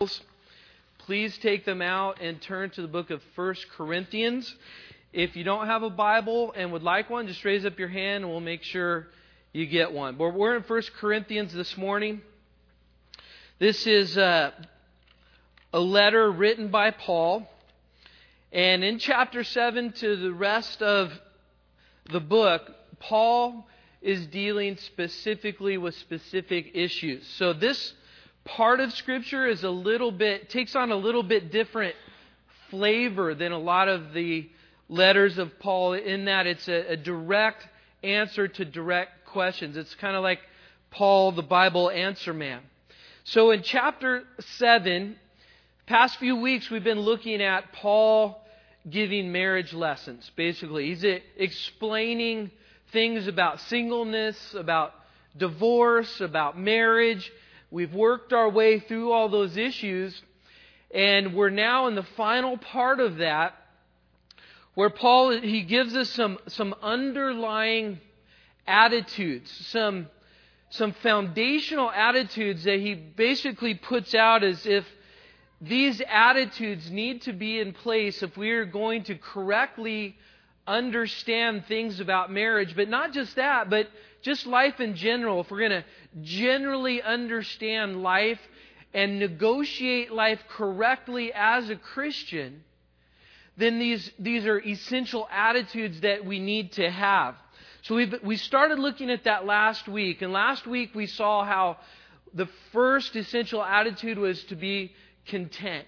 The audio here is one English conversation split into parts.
Please take them out and turn to the book of 1 Corinthians. If you don't have a Bible and would like one, just raise up your hand and we'll make sure you get one. But we're in 1 Corinthians this morning. This is a letter written by Paul. And in chapter 7 to the rest of the book, Paul is dealing specifically with specific issues. So this part of Scripture is takes on a little bit different flavor than a lot of the letters of Paul, in that it's a direct answer to direct questions. It's kind of like Paul, the Bible answer man. So in chapter 7, past few weeks we've been looking at Paul giving marriage lessons. Basically, he's explaining things about singleness, about divorce, about marriage. We've worked our way through all those issues, and we're now in the final part of that, where Paul, he gives us some underlying attitudes, some foundational attitudes that he basically puts out as if these attitudes need to be in place if we are going to correctly understand things about marriage. But not just that, but just life in general. If we're going to generally understand life and negotiate life correctly as a Christian, then these are essential attitudes that we need to have. So we started looking at that last week. And last week we saw how the first essential attitude was to be content.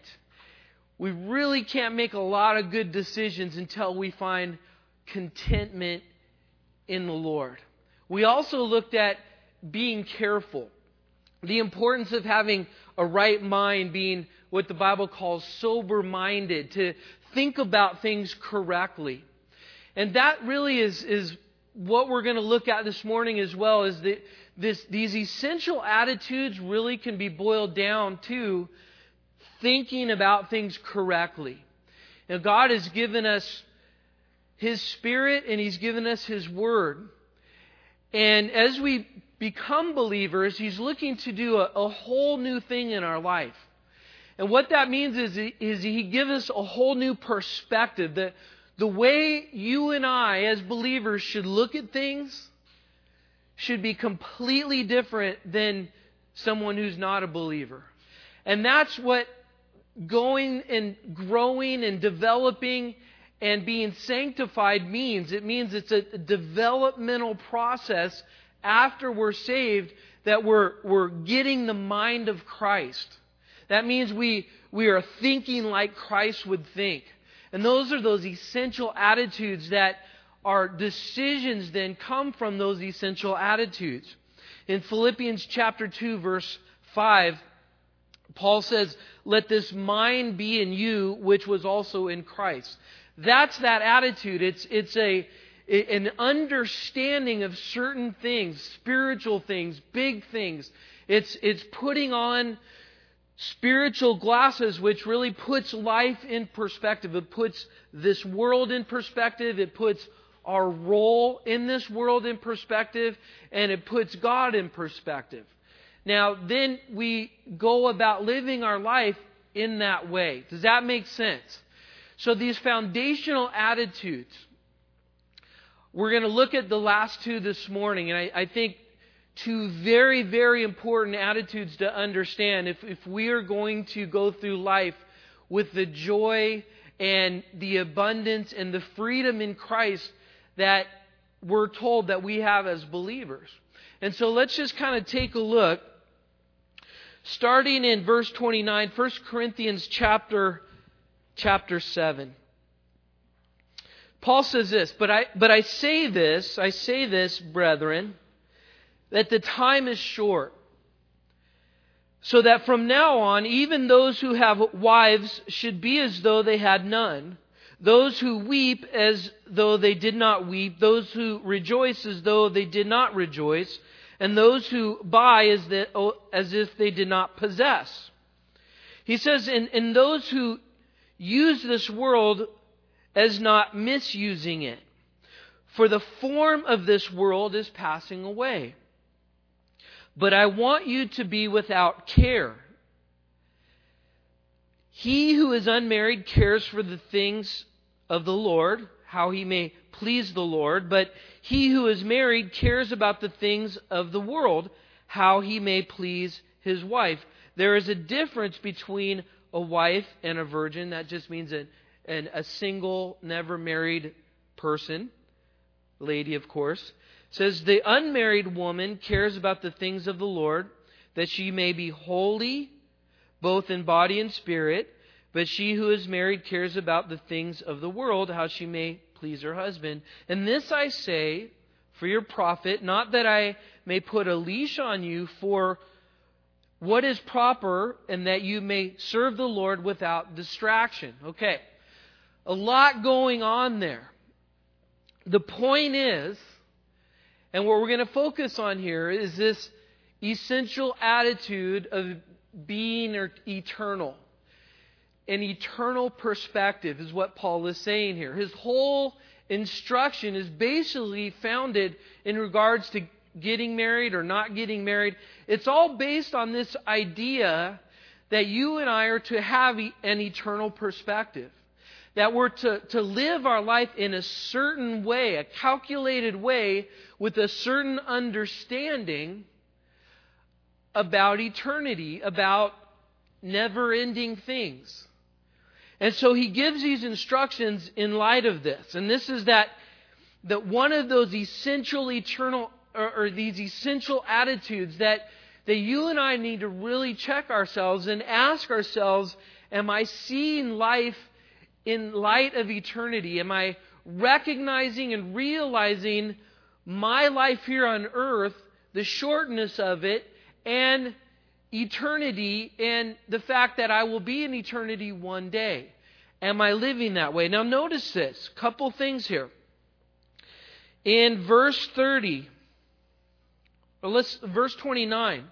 We really can't make a lot of good decisions until we find contentment in the Lord. We also looked at being careful. The importance of having a right mind, being what the Bible calls sober-minded, to think about things correctly. And that really is what we're going to look at this morning as well, is that these essential attitudes really can be boiled down to thinking about things correctly. Now, God has given us His Spirit and He's given us His Word. And as we become believers, He's looking to do a whole new thing in our life. And what that means is He gives us a whole new perspective. The way you and I as believers should look at things should be completely different than someone who's not a believer. And that's what going and growing and developing and being sanctified means. It means it's a developmental process after we're saved, that we're getting the mind of Christ. That means we are thinking like Christ would think. And those are those essential attitudes that our decisions then come from those essential attitudes. In Philippians chapter 2, verse 5, Paul says, "Let this mind be in you, which was also in Christ." That's that attitude. It's an understanding of certain things, spiritual things, big things. It's putting on spiritual glasses, which really puts life in perspective. It puts this world in perspective. It puts our role in this world in perspective. And it puts God in perspective. Now, then we go about living our life in that way. Does that make sense? So these foundational attitudes, we're going to look at the last two this morning. And I think two very, very important attitudes to understand if we are going to go through life with the joy and the abundance and the freedom in Christ that we're told that we have as believers. And so let's just kind of take a look. Starting in verse 29, 1 Corinthians chapter 7. Paul says this, But I say this, brethren, that the time is short, so that from now on, even those who have wives should be as though they had none, those who weep as though they did not weep, those who rejoice as though they did not rejoice, and those who buy as if they did not possess. He says, and those who use this world as not misusing it. For the form of this world is passing away. But I want you to be without care. He who is unmarried cares for the things of the Lord, how he may please the Lord. But he who is married cares about the things of the world, how he may please his wife. There is a difference between a wife and a virgin. That just means a single, never married person. Lady, of course. It says, the unmarried woman cares about the things of the Lord, that she may be holy, both in body and spirit. But she who is married cares about the things of the world, how she may please her husband. And this I say for your profit, not that I may put a leash on you for what is proper, and that you may serve the Lord without distraction. Okay, a lot going on there. The point is, and what we're going to focus on here, is this essential attitude of being eternal. An eternal perspective is what Paul is saying here. His whole instruction is basically founded in regards to getting married or not getting married. It's all based on this idea that you and I are to have an eternal perspective. That we're to live our life in a certain way, a calculated way, with a certain understanding about eternity, about never-ending things. And so he gives these instructions in light of this. And this is that one of those essential eternal, or these essential attitudes that you and I need to really check ourselves and ask ourselves, am I seeing life in light of eternity? Am I recognizing and realizing my life here on earth, the shortness of it, and eternity, and the fact that I will be in eternity one day? Am I living that way? Now notice this, couple things here. In verse 30, verse 29,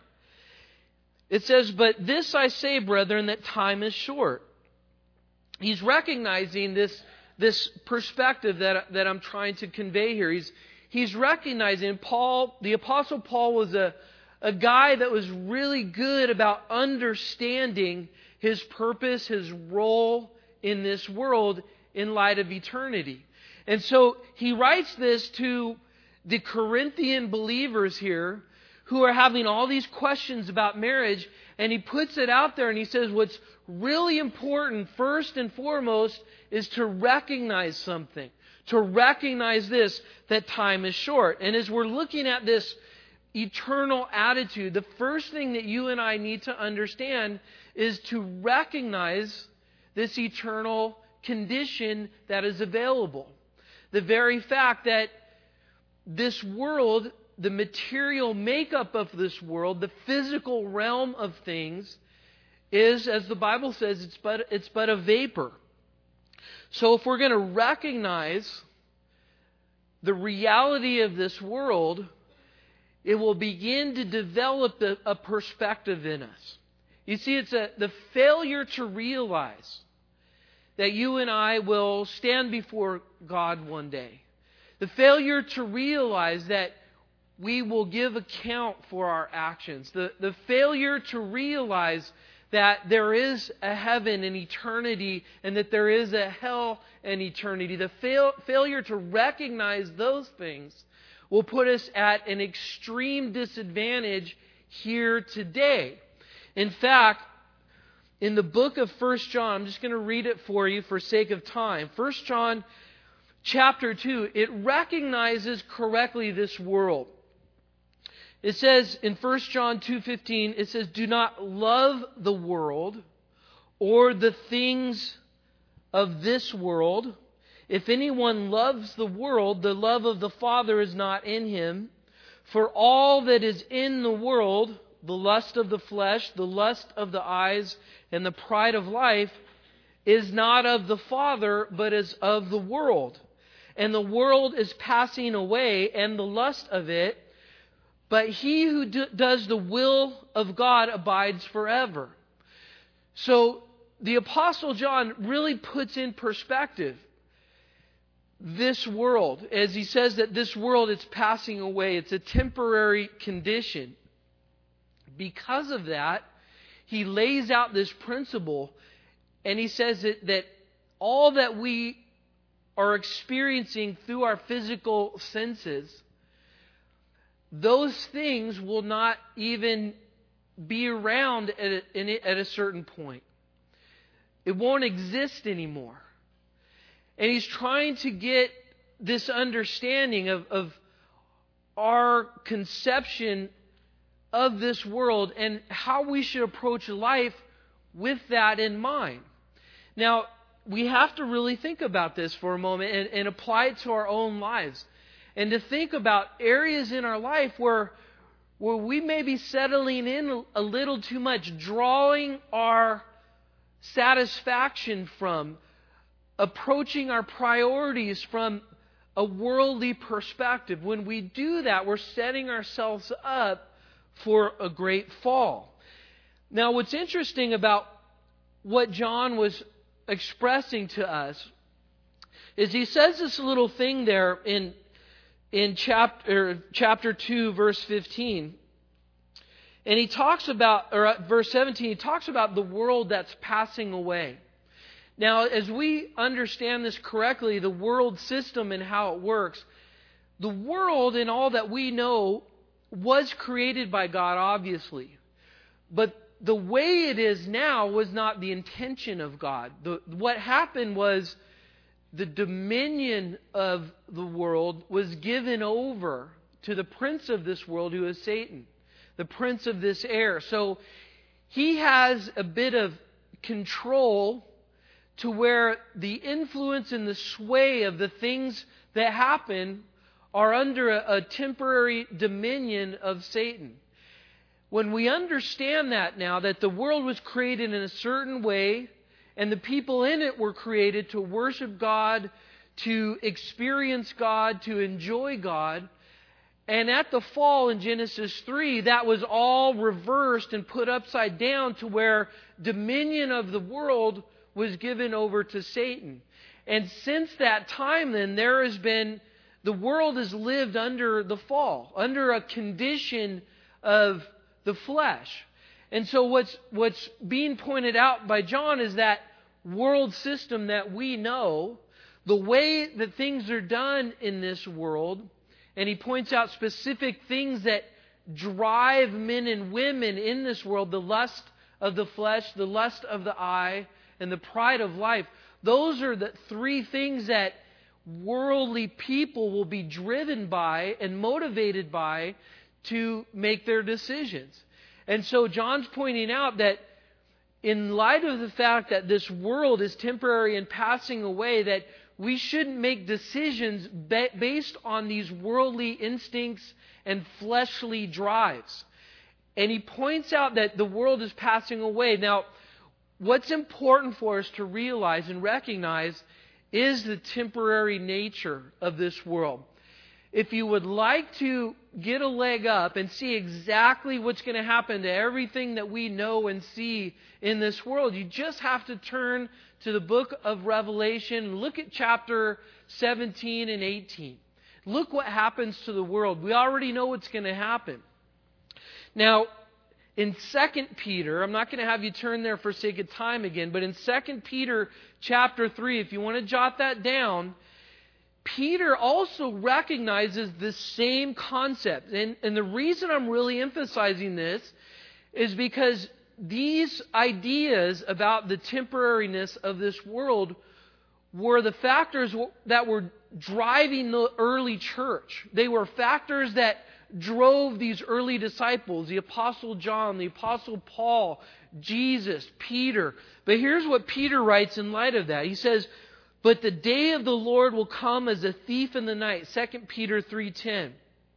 it says, "But this I say, brethren, that time is short." He's recognizing this perspective that I'm trying to convey here. He's recognizing the Apostle Paul was a guy that was really good about understanding his purpose, his role in this world in light of eternity. And so he writes this to the Corinthian believers here who are having all these questions about marriage, and he puts it out there and he says what's really important first and foremost is to recognize something. To recognize this, that time is short. And as we're looking at this eternal attitude, the first thing that you and I need to understand is to recognize this eternal condition that is available. The very fact that this world, the material makeup of this world, the physical realm of things is, as the Bible says, it's but a vapor. So if we're going to recognize the reality of this world, it will begin to develop a perspective in us. You see, it's the failure to realize that you and I will stand before God one day. The failure to realize that we will give account for our actions. The failure to realize that there is a heaven and eternity and that there is a hell and eternity. The failure to recognize those things will put us at an extreme disadvantage here today. In fact, in the book of 1 John, I'm just going to read it for you for sake of time. 1 John chapter 2, it recognizes correctly this world. It says in 1 John 2:15, it says, "Do not love the world or the things of this world. If anyone loves the world, the love of the Father is not in him. For all that is in the world, the lust of the flesh, the lust of the eyes, and the pride of life, is not of the Father, but is of the world. And the world is passing away, and the lust of it, but he who does the will of God abides forever." So the Apostle John really puts in perspective this world, as he says that this world is passing away. It's a temporary condition. Because of that, he lays out this principle. And he says that all that we are experiencing through our physical senses, those things will not even be around at a certain point. It won't exist anymore. And he's trying to get this understanding of our conception of this world and how we should approach life with that in mind. Now, we have to really think about this for a moment and apply it to our own lives. And to think about areas in our life where we may be settling in a little too much, drawing our satisfaction from, approaching our priorities from a worldly perspective. When we do that, we're setting ourselves up for a great fall. Now, what's interesting about what John was expressing to us is he says this little thing there in chapter 2, verse 15. And he talks about, or at verse 17, he talks about the world that's passing away. Now, as we understand this correctly, the world system and how it works, the world and all that we know was created by God, obviously. But the way it is now was not the intention of God. What happened was the dominion of the world was given over to the prince of this world, who is Satan, the prince of this air. So he has a bit of control to where the influence and the sway of the things that happen are under a temporary dominion of Satan. When we understand that now, that the world was created in a certain way, and the people in it were created to worship God, to experience God, to enjoy God, and at the fall in Genesis 3, that was all reversed and put upside down to where dominion of the world was given over to Satan. And since that time then, the world has lived under the fall, under a condition of the flesh. And so what's being pointed out by John is that world system that we know, the way that things are done in this world, and he points out specific things that drive men and women in this world, the lust of the flesh, the lust of the eye, and the pride of life. Those are the three things that worldly people will be driven by and motivated by to make their decisions. And so John's pointing out that in light of the fact that this world is temporary and passing away, that we shouldn't make decisions based on these worldly instincts and fleshly drives. And he points out that the world is passing away. Now, what's important for us to realize and recognize is the temporary nature of this world. If you would like to get a leg up and see exactly what's going to happen to everything that we know and see in this world, you just have to turn to the book of Revelation. Look at chapter 17 and 18. Look what happens to the world. We already know what's going to happen. Now, in 2 Peter, I'm not going to have you turn there for sake of time again, but in 2 Peter chapter 3, if you want to jot that down, Peter also recognizes the same concept. And the reason I'm really emphasizing this is because these ideas about the temporariness of this world were the factors that were driving the early church. They were factors that drove these early disciples, the Apostle John, the Apostle Paul, Jesus, Peter. But here's what Peter writes in light of that. He says, "But the day of the Lord will come as a thief in the night," 2 Peter 3:10,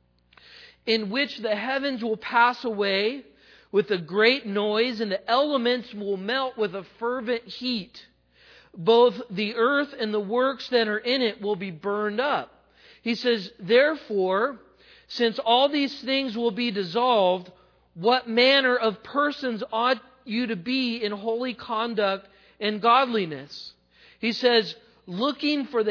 "in which the heavens will pass away with a great noise, and the elements will melt with a fervent heat. Both the earth and the works that are in it will be burned up." He says, "Therefore, since all these things will be dissolved, what manner of persons ought you to be in holy conduct and godliness?" He says, "Looking for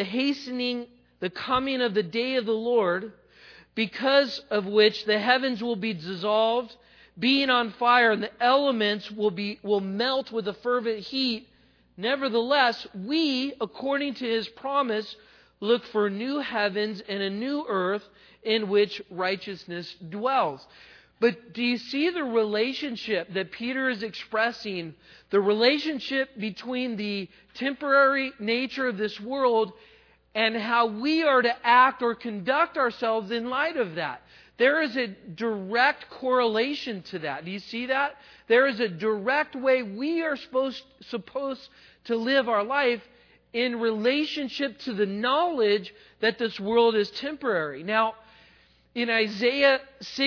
the coming of the day of the Lord, because of which the heavens will be dissolved, being on fire, and the elements will melt with a fervent heat. Nevertheless, we, according to His promise, look for new heavens and a new earth in which righteousness dwells. But do you see the relationship that Peter is expressing? The relationship between the temporary nature of this world and how we are to act or conduct ourselves in light of that. There is a direct correlation to that. Do you see that? There is a direct way we are supposed to live our life in relationship to the knowledge that this world is temporary. Now, in Isaiah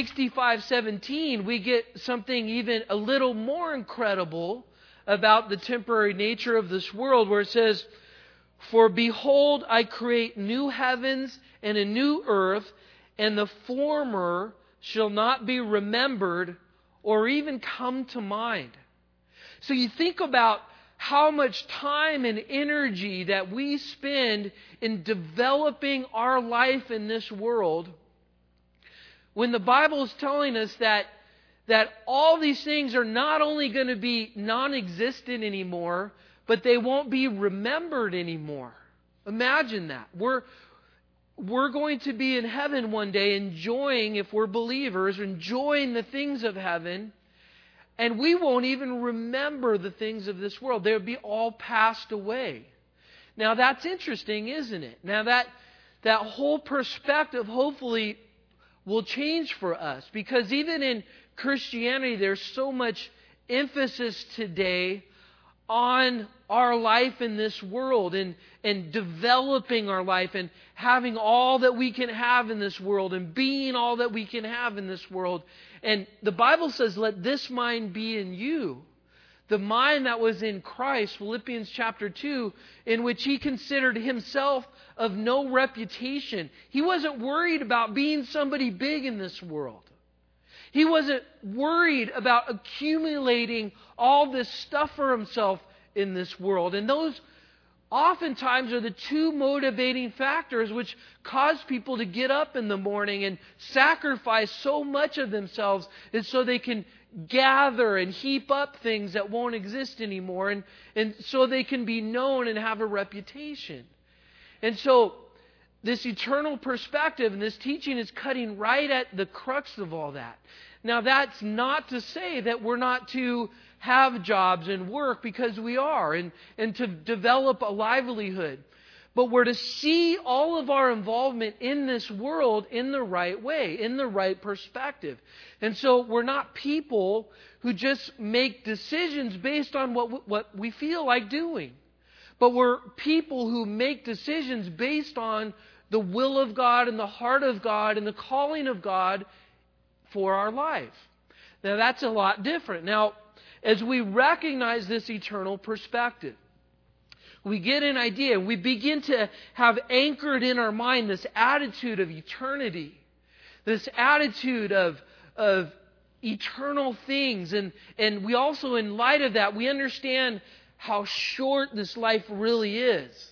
65:17, we get something even a little more incredible about the temporary nature of this world, where it says, "For behold, I create new heavens and a new earth, and the former shall not be remembered or even come to mind." So you think about how much time and energy that we spend in developing our life in this world, when the Bible is telling us that all these things are not only going to be non-existent anymore, but they won't be remembered anymore. Imagine that. We're going to be in heaven one day enjoying, if we're believers, enjoying the things of heaven, and we won't even remember the things of this world. They'll be all passed away. Now that's interesting, isn't it? Now that whole perspective hopefully will change for us, because even in Christianity there's so much emphasis today on our life in this world and developing our life and having all that we can have in this world and being all that we can have in this world. And the Bible says, "Let this mind be in you." The mind that was in Christ, Philippians chapter 2, in which He considered Himself of no reputation. He wasn't worried about being somebody big in this world. He wasn't worried about accumulating all this stuff for himself in this world. And those oftentimes are the two motivating factors which cause people to get up in the morning and sacrifice so much of themselves, is so they can gather and heap up things that won't exist anymore, and so they can be known and have a reputation. And so this eternal perspective and this teaching is cutting right at the crux of all that. Now, that's not to say that we're not to have jobs and work, because we are, and to develop a livelihood. But we're to see all of our involvement in this world in the right way, in the right perspective. And so we're not people who just make decisions based on what we feel like doing. But we're people who make decisions based on the will of God and the heart of God and the calling of God for our life. Now that's a lot different. Now, as we recognize this eternal perspective, we get an idea, and we begin to have anchored in our mind this attitude of eternity, this attitude of eternal things. And we also, in light of that, we understand how short this life really is.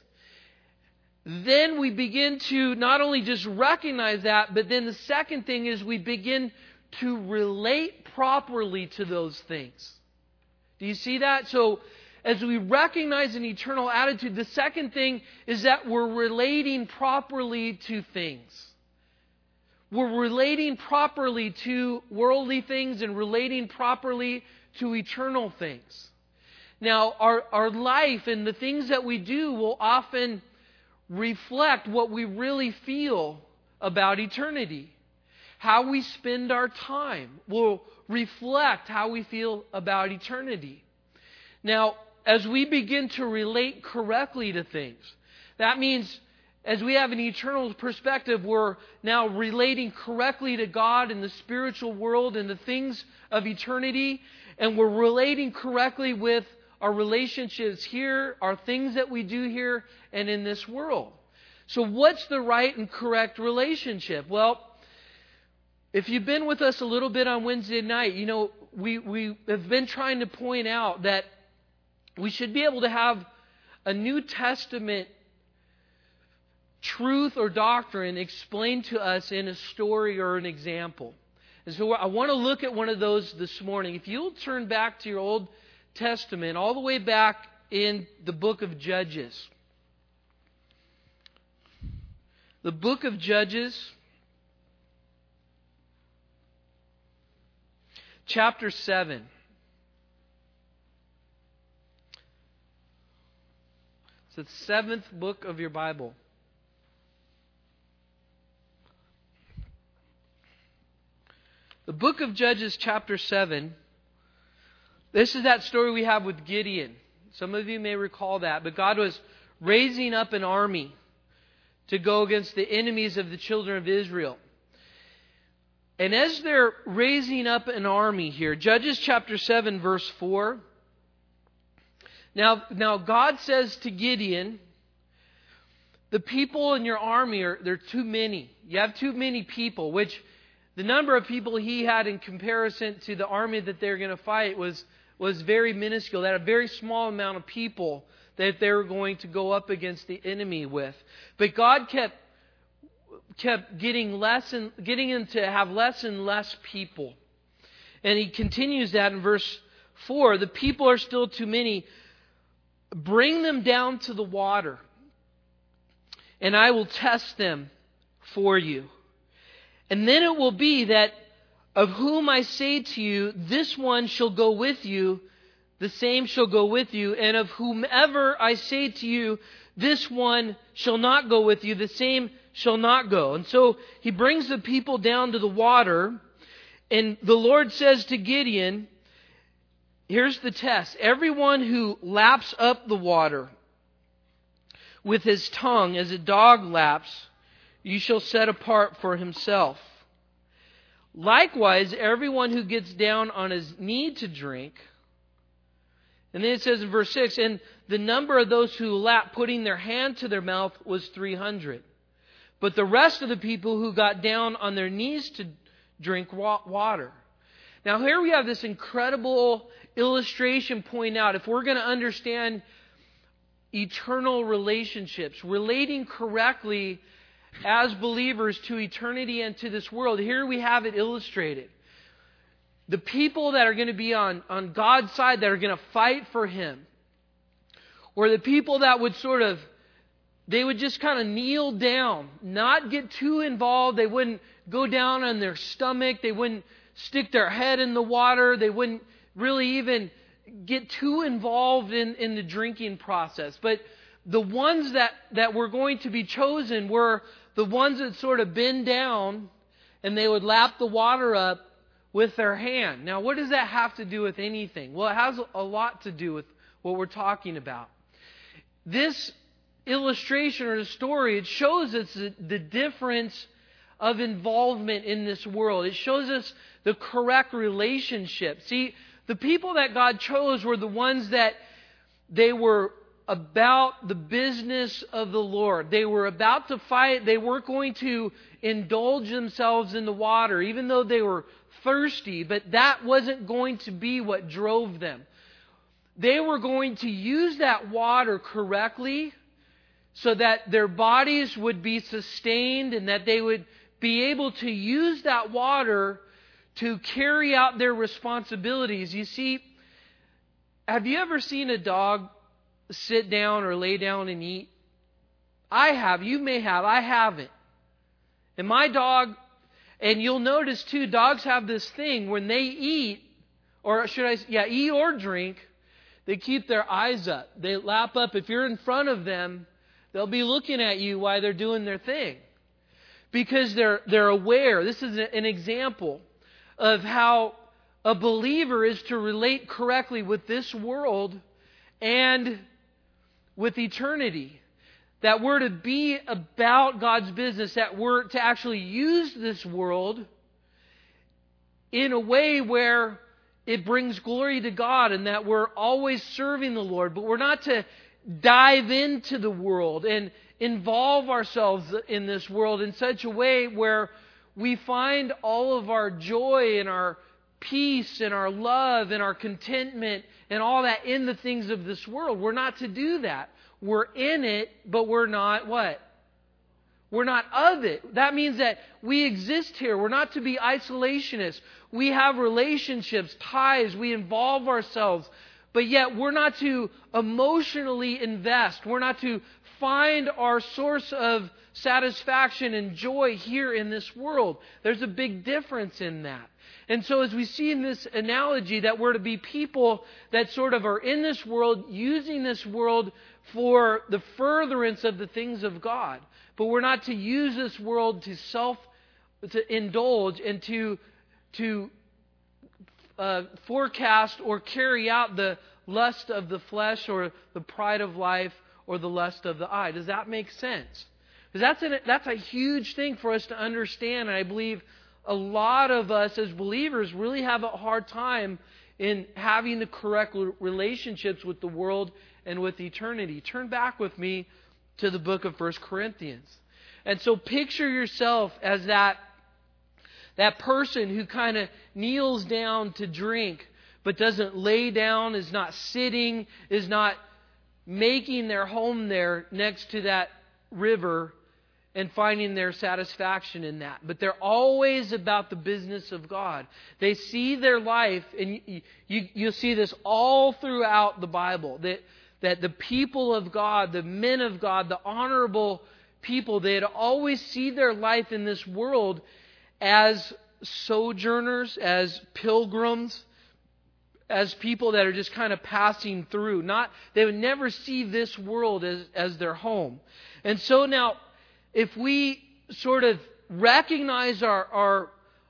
Then we begin to not only just recognize that, but then the second thing is we begin to relate properly to those things. Do you see that? So as we recognize an eternal attitude, the second thing is that we're relating properly to things. We're relating properly to worldly things and relating properly to eternal things. Now, our life and the things that we do will often reflect what we really feel about eternity. How we spend our time will reflect how we feel about eternity. Now, as we begin to relate correctly to things, that means as we have an eternal perspective, we're now relating correctly to God and the spiritual world and the things of eternity, and we're relating correctly with our relationships here, our things that we do here and in this world. So what's the right and correct relationship? Well, if you've been with us a little bit on Wednesday night, you know, we have been trying to point out that we should be able to have a New Testament truth or doctrine explained to us in a story or an example. And so I want to look at one of those this morning. If you'll turn back to your Old Testament, all the way back in the book of Judges. The book of Judges, chapter 7. It's the 7th book of your Bible. The book of Judges, chapter 7. This is that story we have with Gideon. Some of you may recall that. But God was raising up an army to go against the enemies of the children of Israel. And as they're raising up an army here, Judges chapter 7, verse 4. Now God says to Gideon, the people in your army, they're too many. You have too many people, which the number of people he had in comparison to the army that they're going to fight was very minuscule. They had a very small amount of people that they were going to go up against the enemy with. But God kept getting them to have less and less people. And He continues that in verse 4. The people are still too many. Bring them down to the water, and I will test them for you. And then it will be that of whom I say to you, this one shall go with you, the same shall go with you. And of whomever I say to you, this one shall not go with you, the same shall not go. And so He brings the people down to the water, and the Lord says to Gideon, here's the test. Everyone who laps up the water with his tongue as a dog laps, you shall set apart for himself. Likewise, everyone who gets down on his knee to drink. And then it says in verse 6, and the number of those who lapped, putting their hand to their mouth, was 300. But the rest of the people who got down on their knees to drink water. Now here we have this incredible illustration pointing out, if we're going to understand eternal relationships, relating correctly as believers to eternity and to this world, here we have it illustrated. The people that are going to be on God's side, that are going to fight for Him, or the people that would they would just kind of kneel down, not get too involved. They wouldn't go down on their stomach. They wouldn't stick their head in the water. They wouldn't really even get too involved in the drinking process. But the ones that were going to be chosen were the ones that sort of bend down and they would lap the water up with their hand. Now, what does that have to do with anything? Well, it has a lot to do with what we're talking about. This illustration or the story, it shows us the difference of involvement in this world. It shows us the correct relationship. See, the people that God chose were the ones that they were about the business of the Lord. They were about to fight. They weren't going to indulge themselves in the water, even though they were thirsty, but that wasn't going to be what drove them. They were going to use that water correctly so that their bodies would be sustained and that they would be able to use that water to carry out their responsibilities. You see, have you ever seen a dog sit down or lay down and eat? I have. You may have. I haven't. And my dog, and you'll notice too, dogs have this thing when they eat, or should I say, eat or drink, they keep their eyes up. They lap up. If you're in front of them, they'll be looking at you while they're doing their thing. Because they're aware. This is an example of how a believer is to relate correctly with this world and with eternity. That we're to be about God's business, that we're to actually use this world in a way where it brings glory to God, and that we're always serving the Lord. But we're not to dive into the world and involve ourselves in this world in such a way where we find all of our joy and our peace and our love and our contentment and all that in the things of this world. We're not to do that. We're in it, but we're not what? We're not of it. That means that we exist here. We're not to be isolationists. We have relationships, ties. We involve ourselves. but yet we're not to emotionally invest. We're not to find our source of satisfaction and joy here in this world. There's a big difference in that. And so as we see in this analogy that we're to be people that sort of are in this world, using this world for the furtherance of the things of God. But we're not to use this world to indulge and to forecast or carry out the lust of the flesh or the pride of life or the lust of the eye. Does that make sense? Because that's a huge thing for us to understand. And I believe a lot of us as believers really have a hard time in having the correct relationships with the world and with eternity. Turn back with me to the book of 1 Corinthians. And so picture yourself as that person who kind of kneels down to drink, but doesn't lay down, is not sitting, is not making their home there next to that river and finding their satisfaction in that. But they're always about the business of God. They see their life, and you'll see this all throughout the Bible, that the people of God, the men of God, the honorable people, they'd always see their life in this world as sojourners, as pilgrims, as people that are just kind of passing through. They would never see this world as their home. And so now, if we sort of recognize our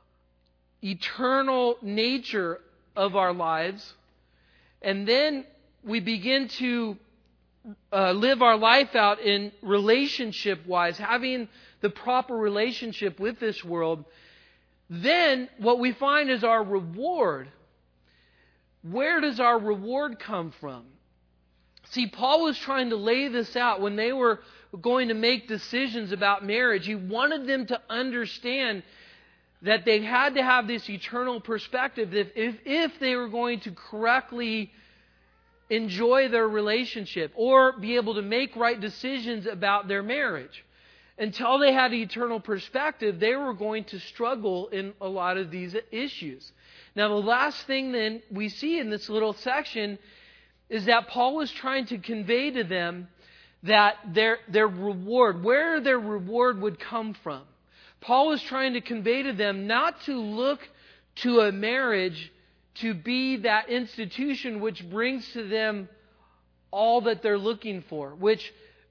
eternal nature of our lives, and then we begin to live our life out in relationship-wise, having the proper relationship with this world, then what we find is our reward. Where does our reward come from? See, Paul was trying to lay this out when they were going to make decisions about marriage. He wanted them to understand that they had to have this eternal perspective if they were going to correctly enjoy their relationship or be able to make right decisions about their marriage. Until they had an eternal perspective, they were going to struggle in a lot of these issues. Now, the last thing then we see in this little section is that Paul was trying to convey to them that their reward, where their reward would come from. Paul was trying to convey to them not to look to a marriage to be that institution which brings to them all that they're looking for, which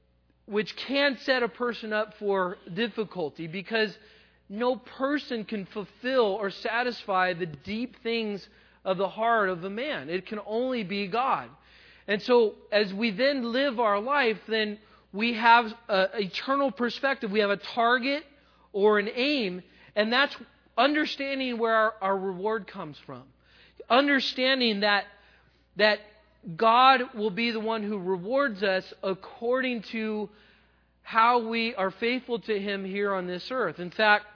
can set a person up for difficulty, because no person can fulfill or satisfy the deep things of the heart of a man. It can only be God. And so as we then live our life, then we have an eternal perspective. We have a target or an aim, and that's understanding where our reward comes from. Understanding that God will be the one who rewards us according to how we are faithful to Him here on this earth. In fact,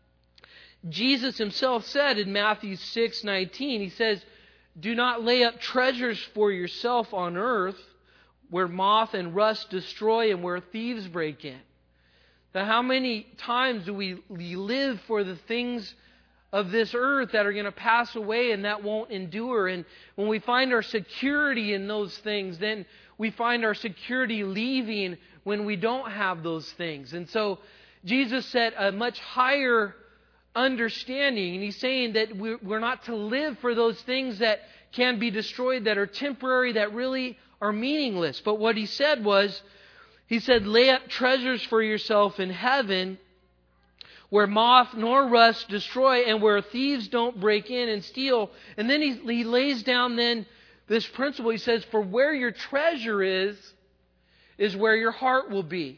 Jesus Himself said in Matthew 6:19, He says, "Do not lay up treasures for yourself on earth, where moth and rust destroy and where thieves break in." Now, how many times do we live for the things of this earth that are going to pass away and that won't endure? And when we find our security in those things, then we find our security leaving when we don't have those things. And so Jesus set a much higher understanding, and He's saying that we're not to live for those things that can be destroyed, that are temporary, that really are meaningless. But what He said was, He said, "Lay up treasures for yourself in heaven, where moth nor rust destroy and where thieves don't break in and steal." And then he lays down then this principle. He says, "For where your treasure is where your heart will be."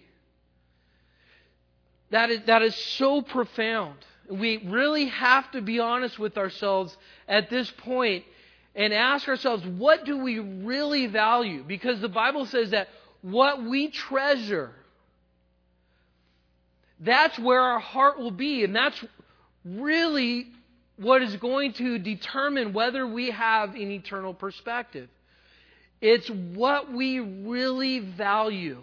That is so profound. We really have to be honest with ourselves at this point and ask ourselves, what do we really value? Because the Bible says that what we treasure, that's where our heart will be. And that's really what is going to determine whether we have an eternal perspective. It's what we really value.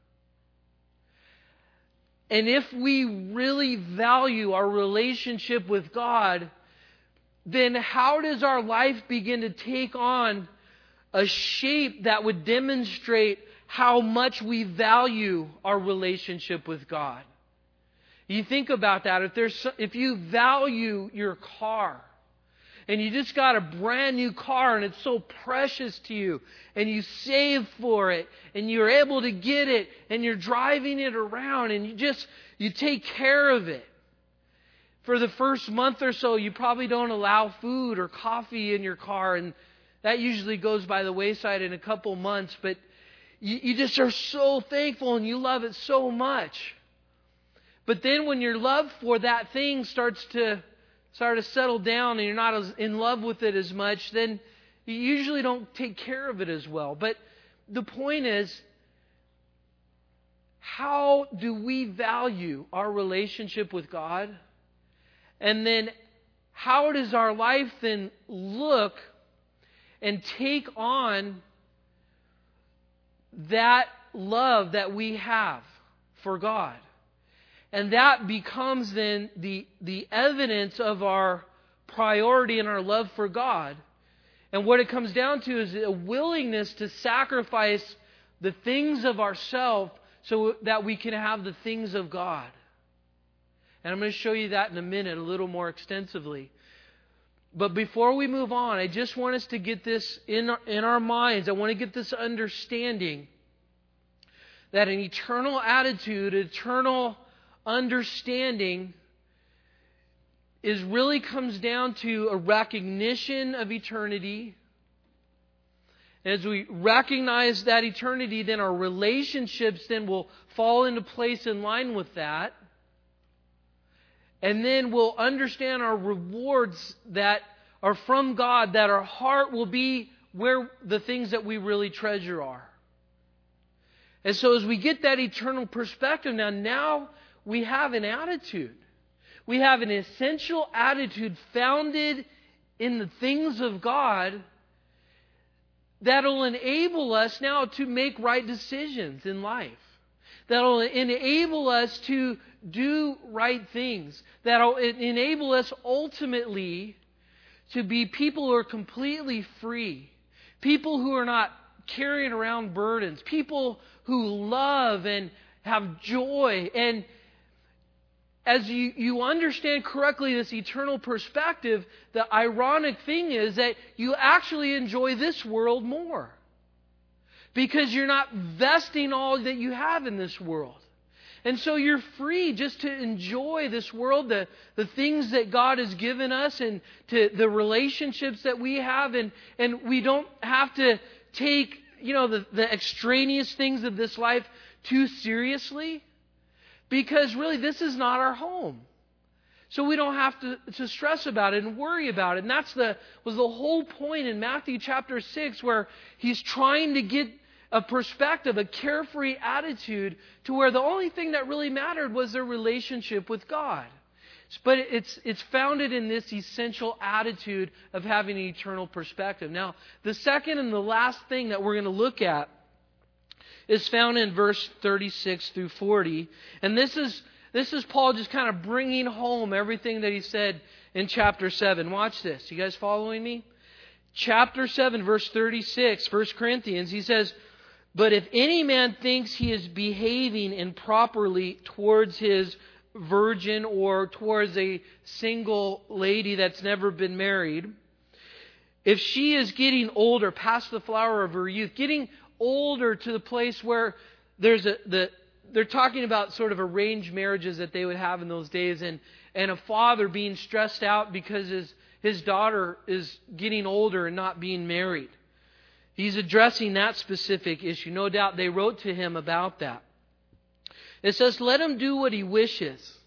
And if we really value our relationship with God, then how does our life begin to take on a shape that would demonstrate how much we value our relationship with God. You think about that. If you value your car, and you just got a brand new car and it's so precious to you, and you save for it, and you're able to get it, and you're driving it around, and you take care of it. For the first month or so, you probably don't allow food or coffee in your car, and that usually goes by the wayside in a couple months, but you just are so thankful and you love it so much. But then when your love for that thing starts to settle down and you're not as in love with it as much, then you usually don't take care of it as well. But the point is, how do we value our relationship with God? And then how does our life then look and take on that love that we have for God? And that becomes then the evidence of our priority and our love for God. And what it comes down to is a willingness to sacrifice the things of ourselves so that we can have the things of God. And I'm going to show you that in a minute a little more extensively. But before we move on, I just want us to get this in our minds. I want to get this understanding that an eternal attitude, eternal understanding really comes down to a recognition of eternity. As we recognize that eternity, then our relationships then will fall into place in line with that. And then we'll understand our rewards that are from God, that our heart will be where the things that we really treasure are. And so as we get that eternal perspective, now we have an attitude. We have an essential attitude founded in the things of God that'll enable us now to make right decisions in life. That'll enable us to do right things. That'll enable us ultimately to be people who are completely free. People who are not carrying around burdens. People who love and have joy. And as you understand correctly this eternal perspective, the ironic thing is that you actually enjoy this world more. Because you're not vesting all that you have in this world. And so you're free just to enjoy this world, the things that God has given us, and to the relationships that we have. And we don't have to take, the extraneous things of this life too seriously. Because really this is not our home. So we don't have to stress about it and worry about it. And that was the whole point in Matthew chapter 6, where He's trying to get a perspective, a carefree attitude, to where the only thing that really mattered was their relationship with God. But it's founded in this essential attitude of having an eternal perspective. Now, the second and the last thing that we're going to look at is found in verse 36 through 40. And this is Paul just kind of bringing home everything that he said in chapter 7. Watch this. You guys following me? Chapter 7, verse 36, 1 Corinthians, he says, "But if any man thinks he is behaving improperly towards his virgin or towards a single lady that's never been married, if she is getting older, past the flower of her youth, getting older to the place where they're talking about sort of arranged marriages that they would have in those days, and a father being stressed out because his daughter is getting older and not being married. He's addressing that specific issue. No doubt they wrote to him about that. It says, "Let him do what he wishes.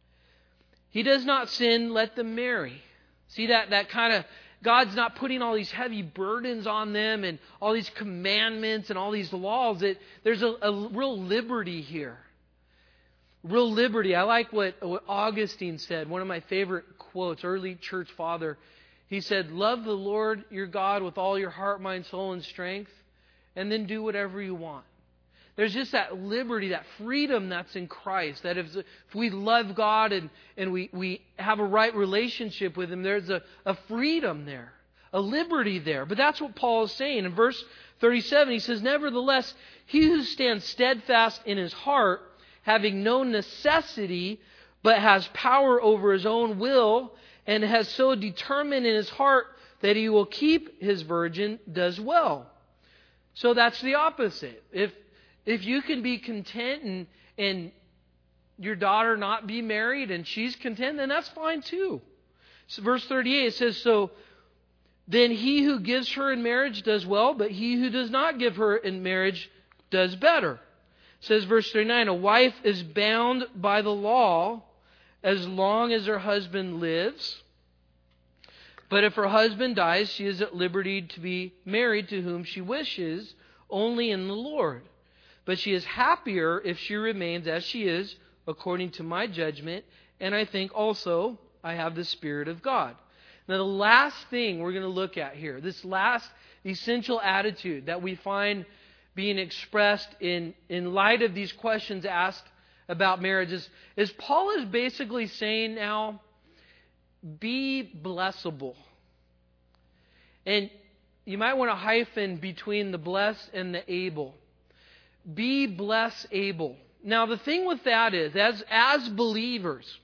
He does not sin, let them marry." See that kind of, God's not putting all these heavy burdens on them and all these commandments and all these laws. There's a real liberty here. Real liberty. I like what Augustine said, one of my favorite quotes, early church father. He said, "Love the Lord your God with all your heart, mind, soul, and strength, and then do whatever you want." There's just that liberty, that freedom that's in Christ. That if we love God and we have a right relationship with Him, there's a freedom there. a liberty there. But that's what Paul is saying. In verse 37, he says, "Nevertheless, he who stands steadfast in his heart, having no necessity, but has power over his own will, and has so determined in his heart that he will keep his virgin, does well." So that's the opposite. If you can be content and your daughter not be married and she's content, then that's fine too. So verse 38, it says, "So then he who gives her in marriage does well, but he who does not give her in marriage does better." It says verse 39, "A wife is bound by the law as long as her husband lives. But if her husband dies, she is at liberty to be married to whom she wishes, only in the Lord. But she is happier if she remains as she is, according to my judgment, and I think also I have the Spirit of God." Now, the last thing we're going to look at here, this last essential attitude that we find being expressed in light of these questions asked about marriages, is Paul is basically saying now, be blessable. And you might want to hyphen between the bless and the able. Be bless able. Now, the thing with that is, as believers,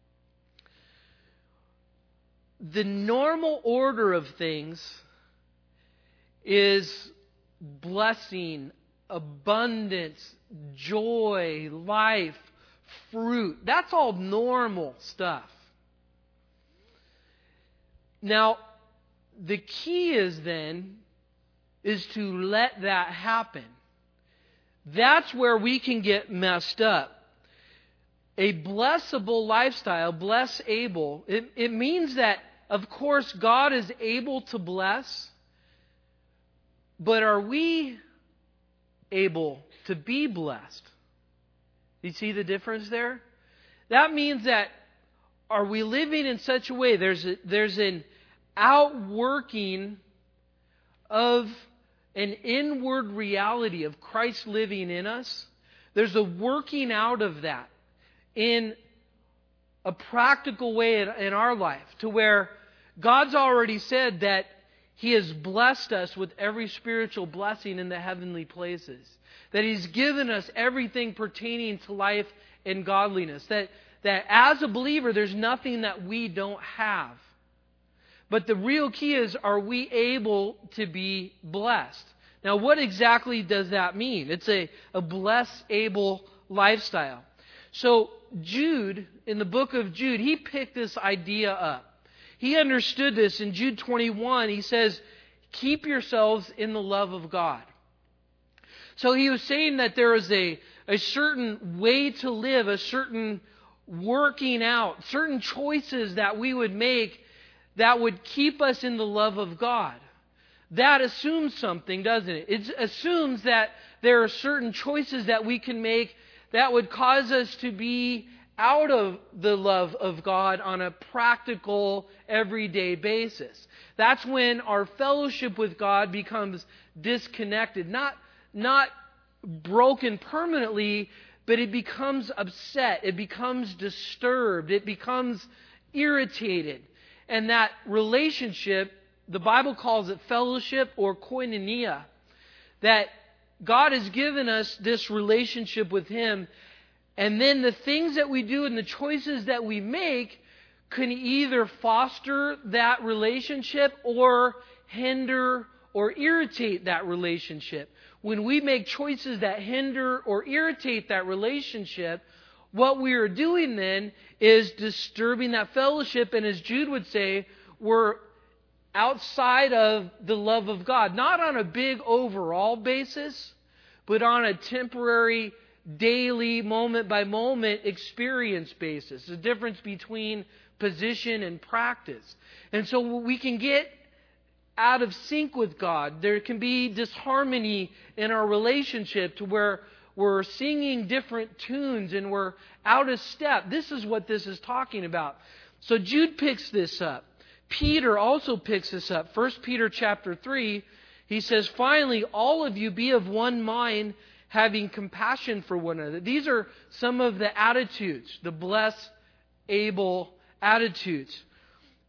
the normal order of things is blessing, abundance, joy, life, fruit. That's all normal stuff. Now, the key is to let that happen. That's where we can get messed up. A blessable lifestyle, bless able, it means that, of course, God is able to bless, but are we able to be blessed? You see the difference there? That means that, are we living in such a way, there's an outworking of an inward reality of Christ living in us. There's a working out of that in a practical way in our life, to where God's already said that He has blessed us with every spiritual blessing in the heavenly places. That He's given us everything pertaining to life and godliness. That as a believer, there's nothing that we don't have. But the real key is, are we able to be blessed? Now, what exactly does that mean? It's a bless able lifestyle. So Jude, in the book of Jude, he picked this idea up. He understood this in Jude 21. He says, keep yourselves in the love of God. So he was saying that there is a certain way to live, a certain working out, certain choices that we would make that would keep us in the love of God. That assumes something, doesn't it? It assumes that there are certain choices that we can make that would cause us to be out of the love of God on a practical, everyday basis. That's when our fellowship with God becomes disconnected. Not broken permanently, but it becomes upset. It becomes disturbed. It becomes irritated. And that relationship, the Bible calls it fellowship or koinonia, that God has given us this relationship with Him, and then the things that we do and the choices that we make can either foster that relationship or hinder or irritate that relationship. When we make choices that hinder or irritate that relationship, what we are doing then is disturbing that fellowship, and as Jude would say, we're outside of the love of God. Not on a big overall basis, but on a temporary, daily, moment-by-moment experience basis. The difference between position and practice. And so we can get out of sync with God. There can be disharmony in our relationship to where we're singing different tunes and we're out of step. This is what this is talking about. So Jude picks this up. Peter also picks this up. 1 Peter chapter 3, he says, "Finally, all of you be of one mind, having compassion for one another." These are some of the attitudes, the bless able attitudes.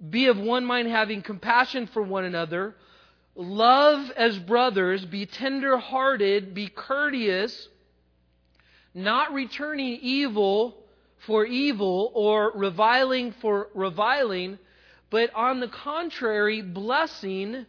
Be of one mind, having compassion for one another. Love as brothers. Be tender-hearted. Be courteous. Not returning evil for evil or reviling for reviling, but on the contrary, blessing,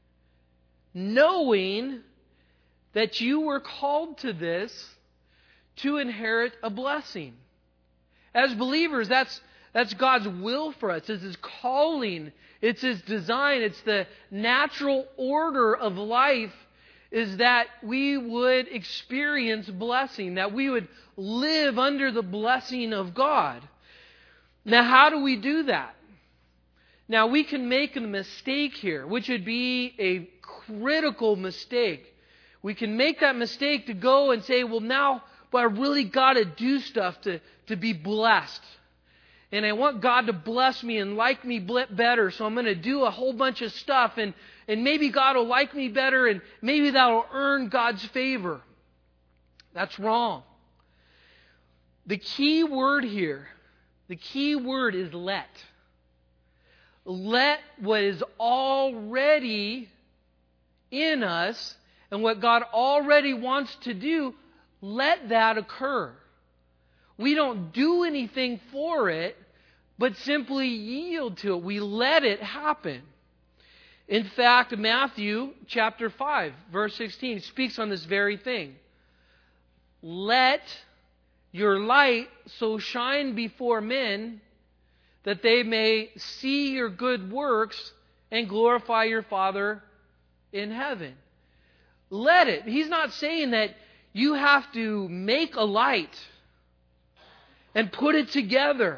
knowing that you were called to this to inherit a blessing. As believers, that's God's will for us. It's His calling. It's His design. It's the natural order of life, is that we would experience blessing, that we would live under the blessing of God. Now, how do we do that? Now, we can make a mistake here, which would be a critical mistake. We can make that mistake to go and say, well, now, but I really got to do stuff to be blessed. And I want God to bless me and like me better, so I'm going to do a whole bunch of stuff, and maybe God will like me better, and maybe that will earn God's favor. That's wrong. The key word here, the key word is let. Let what is already in us and what God already wants to do, let that occur. We don't do anything for it, but simply yield to it. We let it happen. In fact, Matthew chapter 5, verse 16 speaks on this very thing. Let your light so shine before men that they may see your good works and glorify your Father in heaven. Let it. He's not saying that you have to make a light and put it together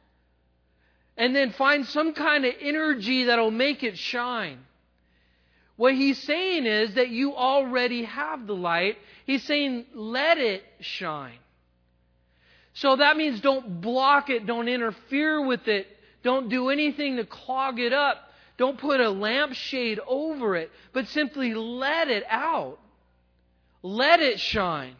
and then find some kind of energy that'll make it shine. What He's saying is that you already have the light. He's saying, let it shine. So that means don't block it, don't interfere with it, don't do anything to clog it up, don't put a lampshade over it, but simply let it out. Let it shine.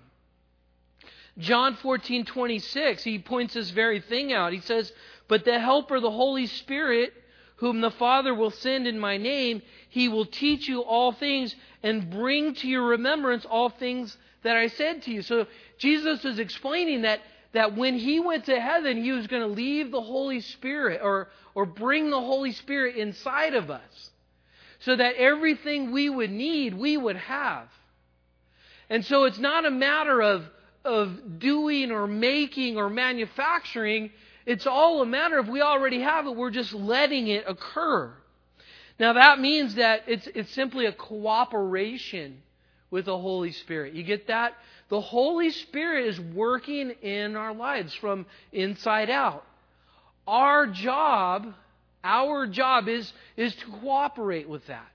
John 14:26, He points this very thing out. He says, but the Helper, the Holy Spirit, whom the Father will send in my name, He will teach you all things and bring to your remembrance all things that I said to you. So Jesus is explaining that when He went to heaven, He was going to leave the Holy Spirit or bring the Holy Spirit inside of us so that everything we would need, we would have. And so it's not a matter of doing or making or manufacturing. It's all a matter of we already have it. We're just letting it occur. Now that means that it's simply a cooperation with the Holy Spirit. You get that? The Holy Spirit is working in our lives from inside out. Our job is to cooperate with that.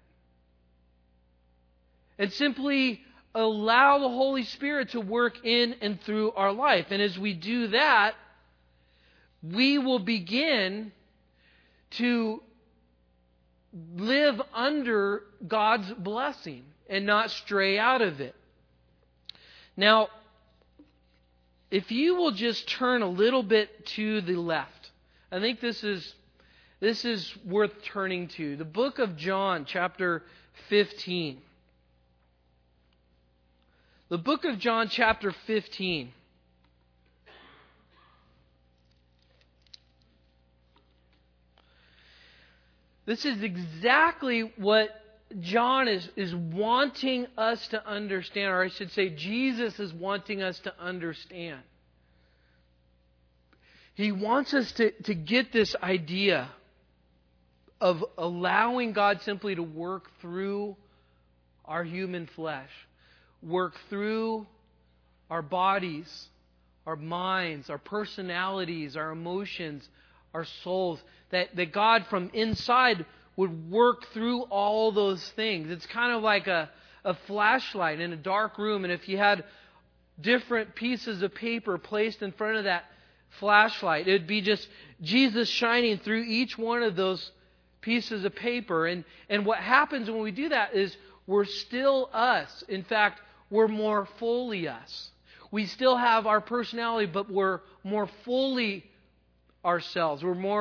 And simply allow the Holy Spirit to work in and through our life. And as we do that, we will begin to live under God's blessing and not stray out of it. Now, if you will just turn a little bit to the left, I think this is worth turning to. The book of John, chapter 15. The book of John, chapter 15. This is exactly what John is wanting us to understand, or I should say Jesus is wanting us to understand. He wants us to get this idea of allowing God simply to work through our human flesh, work through our bodies, our minds, our personalities, our emotions, our souls, that God from inside would work through all those things. It's kind of like a flashlight in a dark room, and if you had different pieces of paper placed in front of that flashlight, it would be just Jesus shining through each one of those pieces of paper. And what happens when we do that is we're still us. In fact, we're more fully us. We still have our personality, but we're more fully ourselves. We're more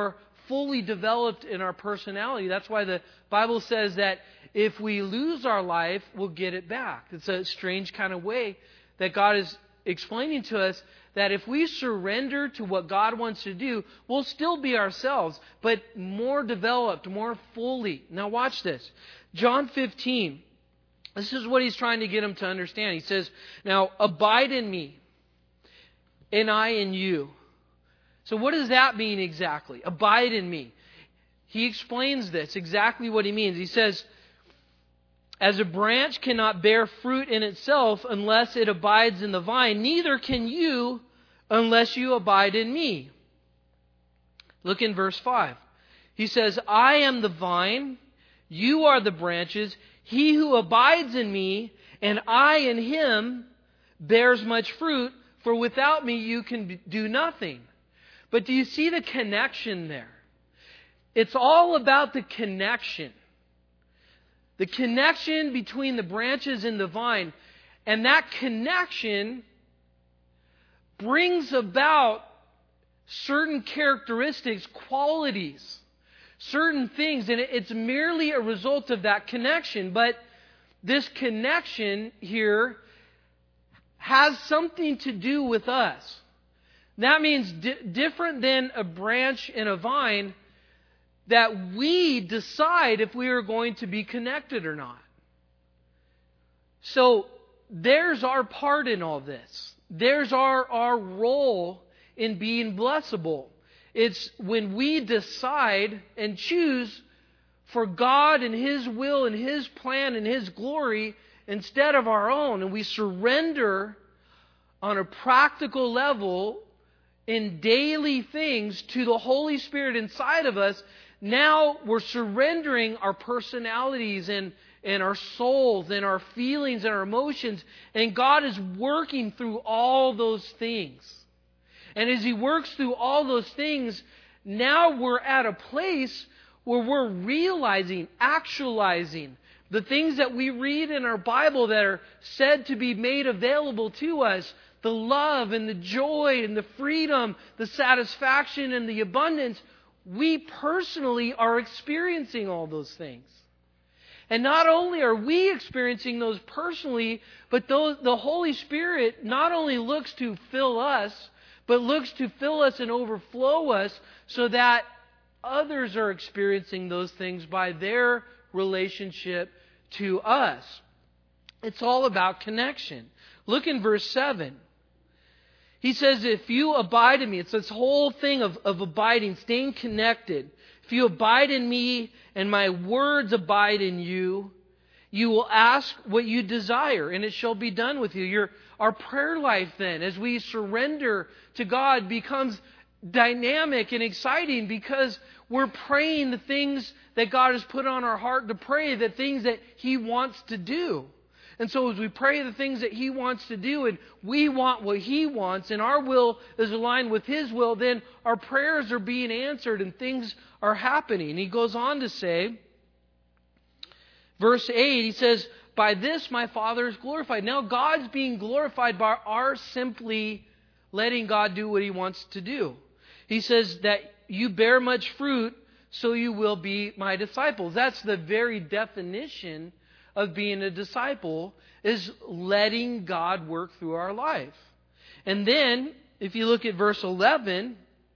fully developed in our personality. That's why the Bible says that if we lose our life, we'll get it back. It's a strange kind of way that God is explaining to us that if we surrender to what God wants to do, we'll still be ourselves, but more developed, more fully. Now watch this. John 15. This is what he's trying to get them to understand. He says, now abide in me, and I in you. So what does that mean exactly? Abide in me. He explains this, exactly what he means. He says, as a branch cannot bear fruit in itself unless it abides in the vine, neither can you unless you abide in me. Look in verse 5. He says, I am the vine, you are the branches. He who abides in me, and I in him, bears much fruit, for without me you can do nothing. But do you see the connection there? It's all about the connection. The connection between the branches and the vine. And that connection brings about certain characteristics, qualities, certain things. And it's merely a result of that connection. But this connection here has something to do with us. That means different than a branch and a vine, that we decide if we are going to be connected or not. So there's our part in all this. There's our role in being blessable. It's when we decide and choose for God and His will and His plan and His glory instead of our own. And we surrender on a practical level in daily things to the Holy Spirit inside of us. Now we're surrendering our personalities and our souls and our feelings and our emotions. And God is working through all those things. And as He works through all those things, now we're at a place where we're realizing, actualizing the things that we read in our Bible that are said to be made available to us. The love and the joy and the freedom, the satisfaction and the abundance. We personally are experiencing all those things. And not only are we experiencing those personally, but the Holy Spirit not only looks to fill us, but looks to fill us and overflow us so that others are experiencing those things by their relationship to us. It's all about connection. Look in verse 7. He says, if you abide in me, it's this whole thing of abiding, staying connected. If you abide in me and my words abide in you, you will ask what you desire and it shall be done with you. Our prayer life then, as we surrender to God, becomes dynamic and exciting because we're praying the things that God has put on our heart to pray, the things that He wants to do. And so as we pray the things that He wants to do and we want what He wants and our will is aligned with His will, then our prayers are being answered and things are happening. He goes on to say, verse 8, he says, by this my Father is glorified. Now God's being glorified by our simply letting God do what He wants to do. He says that you bear much fruit, so you will be my disciples. That's the very definition of being a disciple, is letting God work through our life. And then, if you look at verse 11,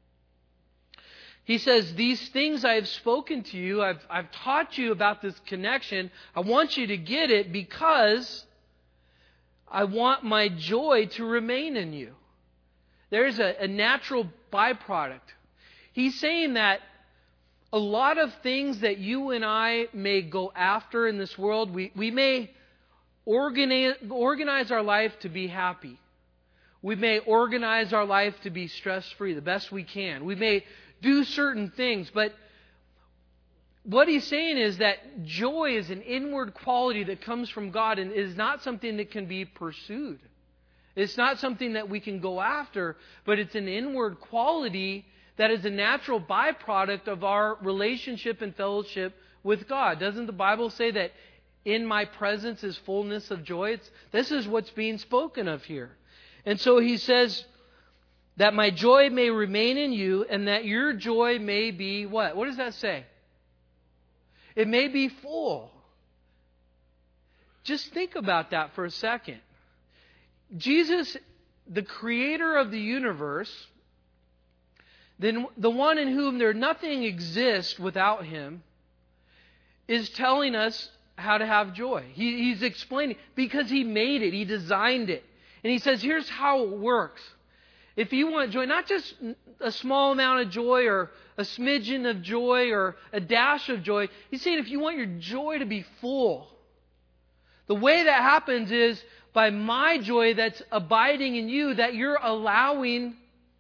he says, these things I have spoken to you, I've taught you about this connection. I want you to get it because I want my joy to remain in you. There's a natural byproduct. He's saying that a lot of things that you and I may go after in this world, we may organize our life to be happy. We may organize our life to be stress-free the best we can. We may do certain things, but what he's saying is that joy is an inward quality that comes from God and is not something that can be pursued. It's not something that we can go after, but it's an inward quality that is a natural byproduct of our relationship and fellowship with God. Doesn't the Bible say that in my presence is fullness of joy? This is what's being spoken of here. And so he says, that my joy may remain in you, and that your joy may be what? What does that say? It may be full. Just think about that for a second. Jesus, the creator of the universe, then the one in whom nothing exists without Him, is telling us how to have joy. He's explaining, because He made it, He designed it. And He says, here's how it works. If you want joy, not just a small amount of joy or a smidgen of joy or a dash of joy, He's saying if you want your joy to be full, the way that happens is by my joy that's abiding in you, that you're allowing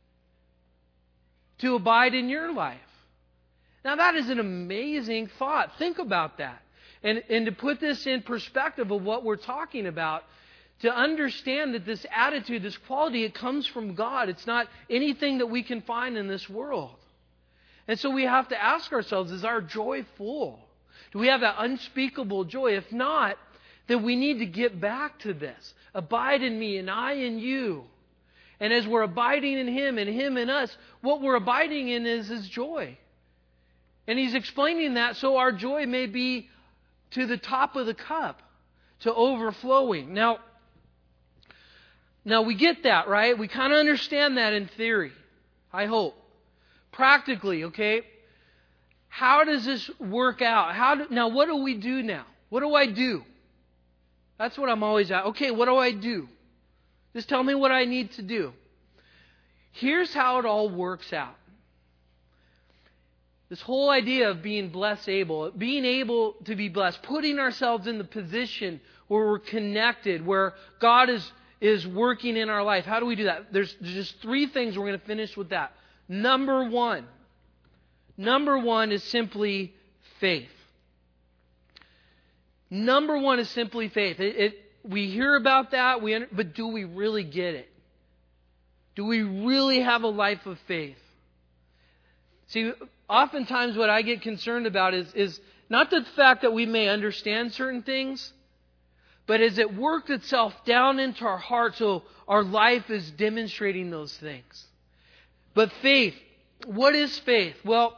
to abide in your life. Now that is an amazing thought. Think about that. And to put this in perspective of what we're talking about, to understand that this attitude, this quality, it comes from God. It's not anything that we can find in this world. And so we have to ask ourselves, is our joy full? Do we have that unspeakable joy? If not, then we need to get back to this. Abide in me and I in you. And as we're abiding in Him and Him in us, what we're abiding in is His joy. And He's explaining that so our joy may be to the top of the cup, to overflowing. Now we get that, right? We kind of understand that in theory, I hope. Practically, okay? How does this work out? Now, what do we do now? What do I do? That's what I'm always at. Okay, what do I do? Just tell me what I need to do. Here's how it all works out. This whole idea of being being able to be blessed, putting ourselves in the position where we're connected, where God is working in our life. How do we do that? There's just three things. We're going to finish with that. Number one is simply faith. Number one is simply faith. We hear about that, but do we really get it? Do we really have a life of faith? See, oftentimes what I get concerned about is not the fact that we may understand certain things, but has it worked itself down into our heart so our life is demonstrating those things? But faith, what is faith? Well,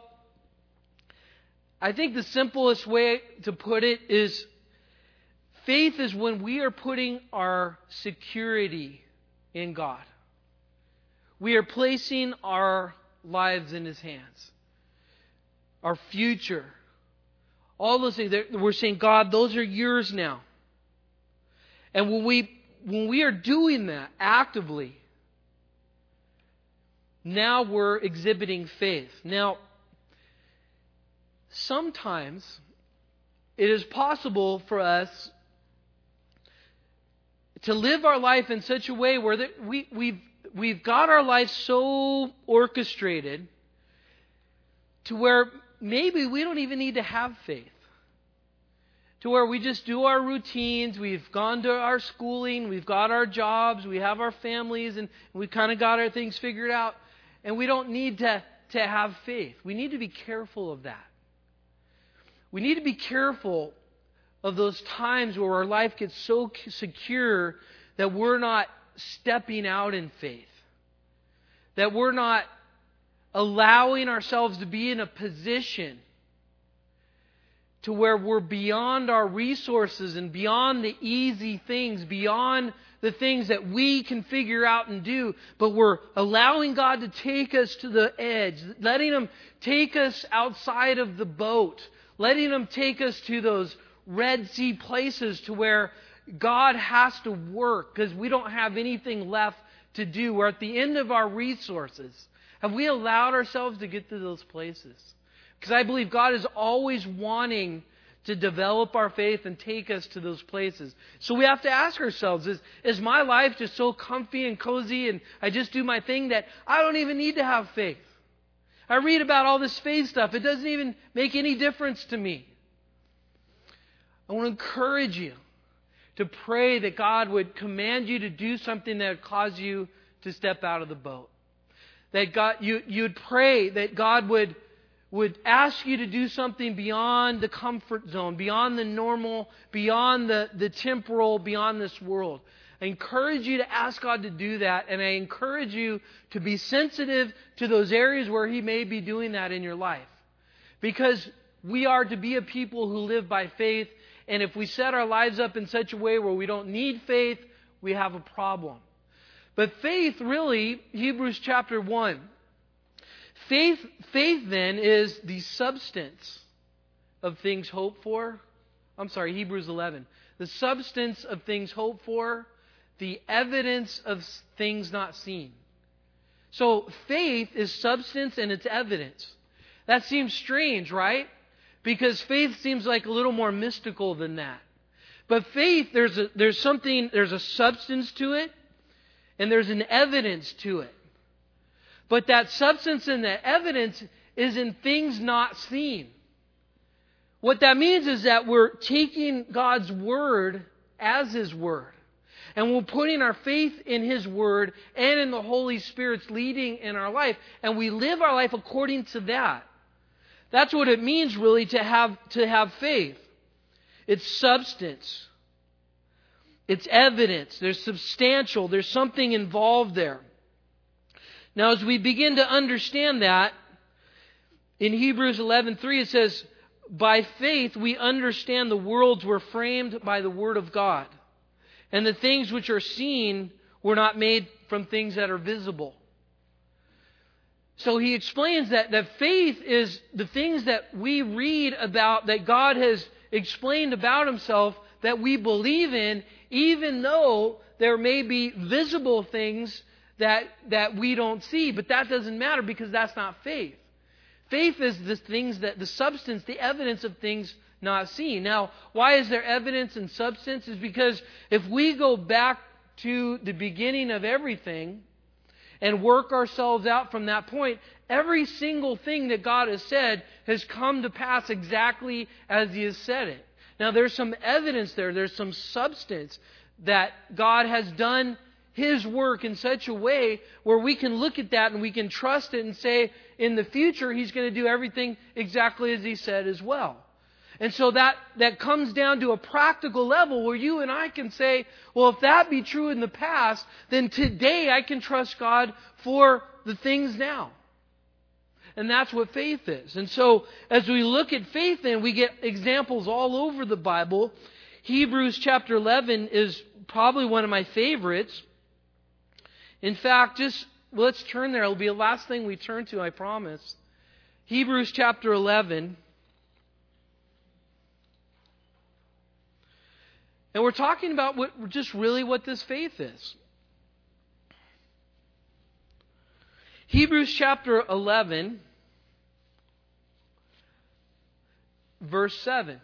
I think the simplest way to put it is faith is when we are putting our security in God. We are placing our lives in His hands. Our future. All those things. We're saying, God, those are yours now. And when we are doing that actively, now we're exhibiting faith. Now, sometimes it is possible for us to live our life in such a way where we've got our life so orchestrated to where maybe we don't even need to have faith. To where we just do our routines, we've gone to our schooling, we've got our jobs, we have our families, and we've kind of got our things figured out. And we don't need to have faith. We need to be careful of that. We need to be careful of those times where our life gets so secure that we're not stepping out in faith. That we're not allowing ourselves to be in a position to where we're beyond our resources and beyond the easy things, beyond the things that we can figure out and do, but we're allowing God to take us to the edge, letting Him take us outside of the boat, letting Him take us to those Red Sea places to where God has to work because we don't have anything left to do. We're at the end of our resources. Have we allowed ourselves to get to those places? Because I believe God is always wanting to develop our faith and take us to those places. So we have to ask ourselves, is my life just so comfy and cozy and I just do my thing that I don't even need to have faith? I read about all this faith stuff. It doesn't even make any difference to me. I want to encourage you to pray that God would command you to do something that would cause you to step out of the boat. That God, you'd pray that God would ask you to do something beyond the comfort zone, beyond the normal, beyond the temporal, beyond this world. I encourage you to ask God to do that, and I encourage you to be sensitive to those areas where He may be doing that in your life. Because we are to be a people who live by faith, and if we set our lives up in such a way where we don't need faith, we have a problem. But faith, really, Hebrews chapter 1, faith then is the substance of things hoped for. Hebrews 11. The substance of things hoped for, the evidence of things not seen. So faith is substance and it's evidence. That seems strange, right? Because faith seems like a little more mystical than that. But faith, there's a substance to it, and there's an evidence to it. But that substance and that evidence is in things not seen. What that means is that we're taking God's Word as His Word. And we're putting our faith in His Word and in the Holy Spirit's leading in our life. And we live our life according to that. That's what it means really to have faith. It's substance. It's evidence. There's substantial. There's something involved there. Now as we begin to understand that, in Hebrews 11:3 it says, by faith we understand the worlds were framed by the Word of God, and the things which are seen were not made from things that are visible. So he explains that faith is the things that we read about, that God has explained about Himself, that we believe in, even though there may be visible things that we don't see. But that doesn't matter, because that's not faith. Faith is the substance, the evidence of things not seen. Now, why is there evidence and substance? Is because if we go back to the beginning of everything and work ourselves out from that point, every single thing that God has said has come to pass exactly as He has said it. Now, there's some evidence there. There's some substance that God has done His work in such a way where we can look at that and we can trust it and say, in the future, He's going to do everything exactly as He said as well. And so that comes down to a practical level where you and I can say, well, if that be true in the past, then today I can trust God for the things now. And that's what faith is. And so as we look at faith, then we get examples all over the Bible. Hebrews chapter 11 is probably one of my favorites. In fact, let's turn there. It'll be the last thing we turn to, I promise. Hebrews chapter 11. And we're talking about what this faith is. Hebrews chapter 11, verse 7.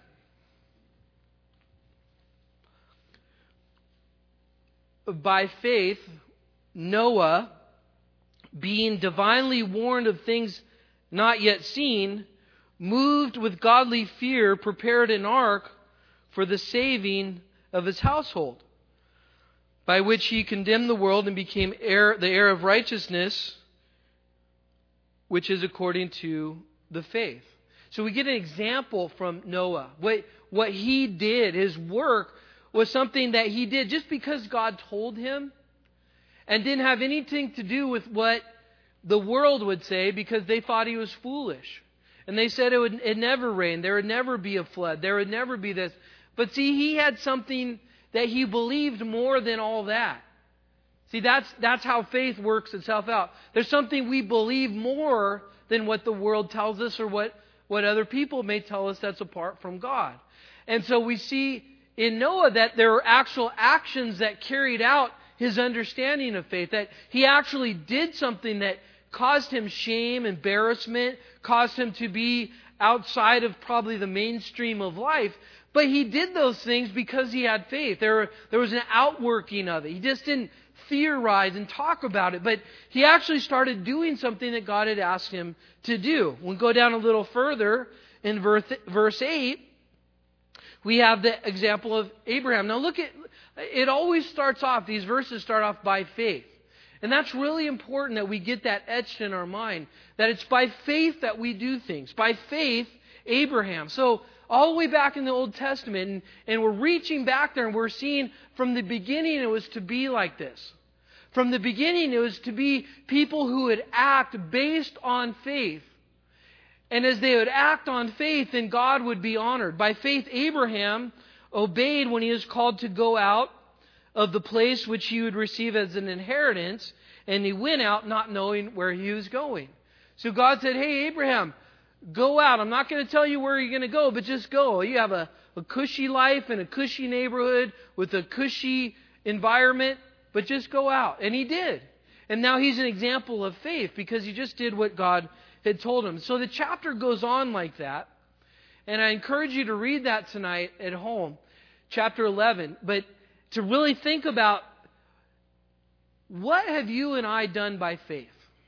By faith, Noah, being divinely warned of things not yet seen, moved with godly fear, prepared an ark for the saving of his household, by which he condemned the world and became the heir of righteousness, which is according to the faith. So we get an example from Noah. What he did, his work, was something that he did just because God told him, and didn't have anything to do with what the world would say, because they thought he was foolish. And they said it'd never rain, there would never be a flood, there would never be this. But see, he had something that he believed more than all that. See, that's how faith works itself out. There's something we believe more than what the world tells us, or what other people may tell us that's apart from God. And so we see in Noah that there are actual actions that carried out his understanding of faith, that he actually did something that caused him shame, embarrassment, caused him to be outside of probably the mainstream of life. But he did those things because he had faith. There was an outworking of it. He just didn't theorize and talk about it, but he actually started doing something that God had asked him to do. We'll go down a little further in verse 8. We have the example of Abraham. Now look at, it always starts off, these verses start off by faith. And that's really important that we get that etched in our mind, that it's by faith that we do things. By faith, Abraham. So all the way back in the Old Testament. And we're reaching back there and we're seeing from the beginning it was to be like this. From the beginning it was to be people who would act based on faith. And as they would act on faith, then God would be honored. By faith, Abraham obeyed when he was called to go out of the place which he would receive as an inheritance. And he went out not knowing where he was going. So God said, hey, Abraham, go out. I'm not going to tell you where you're going to go, but just go. You have a cushy life in a cushy neighborhood with a cushy environment, but just go out. And he did. And now he's an example of faith because he just did what God had told him. So the chapter goes on like that. And I encourage you to read that tonight at home, chapter 11. But to really think about, what have you and I done by faith?